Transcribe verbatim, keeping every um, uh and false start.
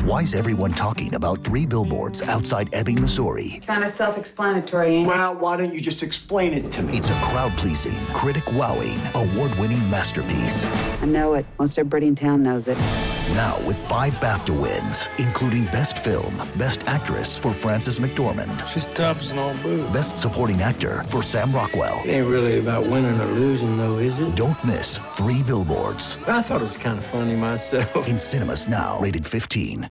Why's everyone talking about Three Billboards Outside Ebbing, Missouri? Kind of self-explanatory, ain't it? Well, why don't you just explain it to me? It's a crowd-pleasing, critic-wowing, award-winning masterpiece. I know it. Most everybody in town knows it. Now with five BAFTA wins, including Best Film, Best Actress for Frances McDormand. She's tough as an old boot. Best Supporting Actor for Sam Rockwell. It ain't really about winning or losing, though, is it? Don't miss Three Billboards. I thought it was kind of funny myself. In cinemas now, rated fifteen.